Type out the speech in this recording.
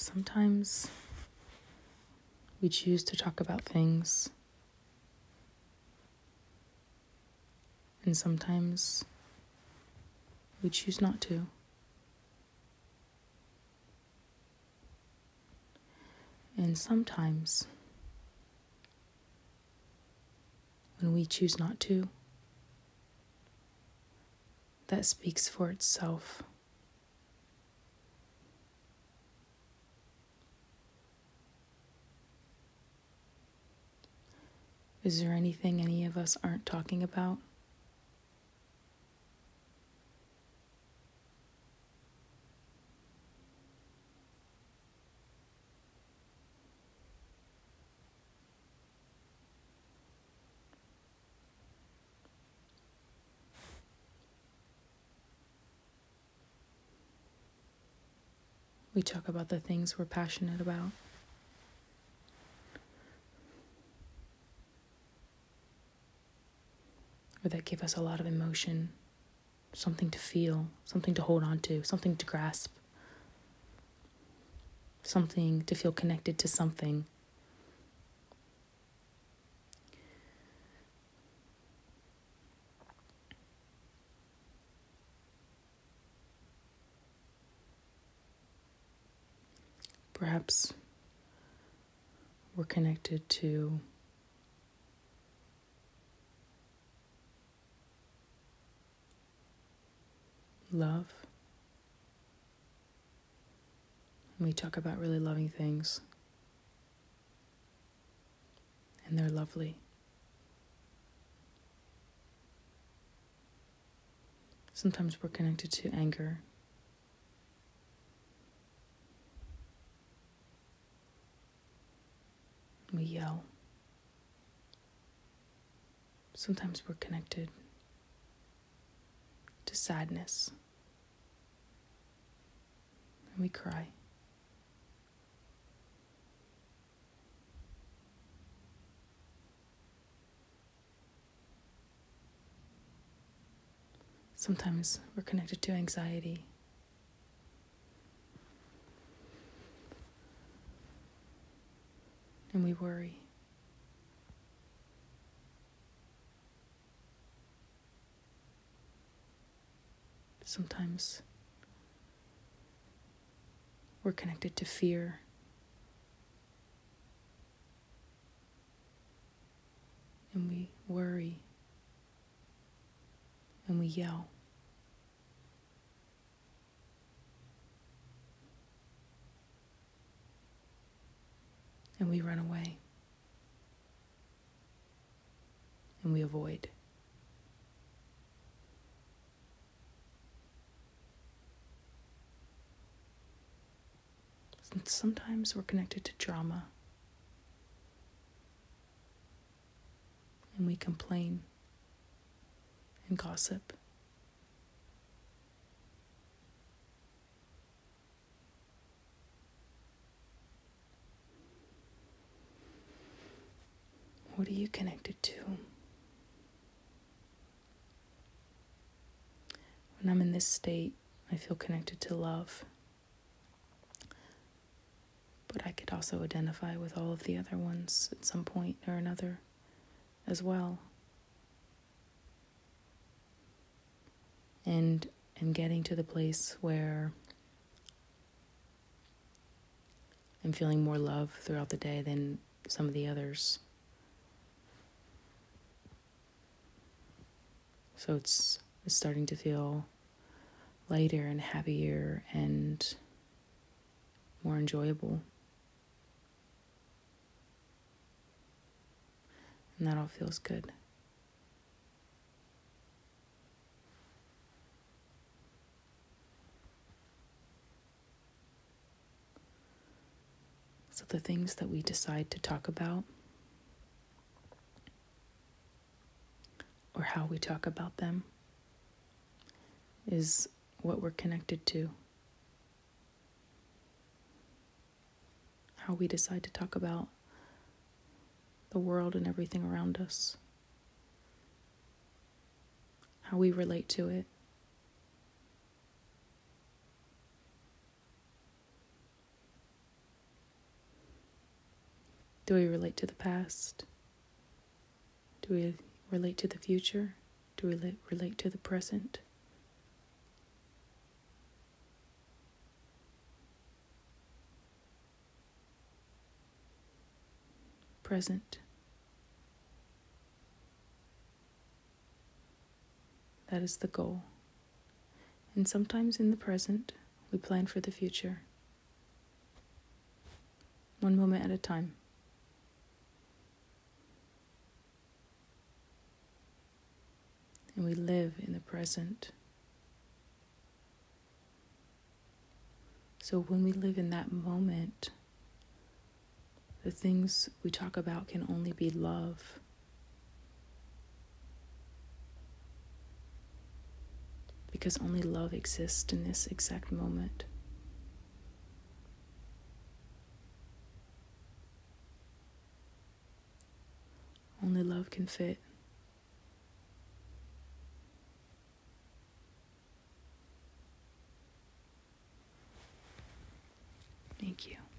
Sometimes we choose to talk about things, and sometimes we choose not to. And sometimes, when we choose not to, that speaks for itself. Is there anything any of us aren't talking about? We talk about the things we're passionate about. Or that give us a lot of emotion, something to feel, something to hold on to, something to grasp, something to feel connected to something. Perhaps we're connected to love. And we talk about really loving things. And they're lovely. Sometimes we're connected to anger. We yell. Sometimes we're connected to sadness. And we cry. Sometimes we're connected to anxiety. And we worry. Sometimes we're connected to fear. And we worry. And we yell. And we run away. And we avoid. Sometimes we're connected to drama. And we complain and gossip. What are you connected to? When I'm in this state, I feel connected to love. But I could also identify with all of the other ones at some point or another as well. And I'm getting to the place where I'm feeling more love throughout the day than some of the others. So it's starting to feel lighter and happier and more enjoyable. And that all feels good. So the things that we decide to talk about, or how we talk about them, is what we're connected to. How we decide to talk about the world and everything around us. How we relate to it. Do we relate to the past? Do we relate to the future? Do we relate to the present? Present. That is the goal. And sometimes in the present, we plan for the future. One moment at a time. And we live in the present. So when we live in that moment, the things we talk about can only be love. Because only love exists in this exact moment. Only love can fit. Thank you.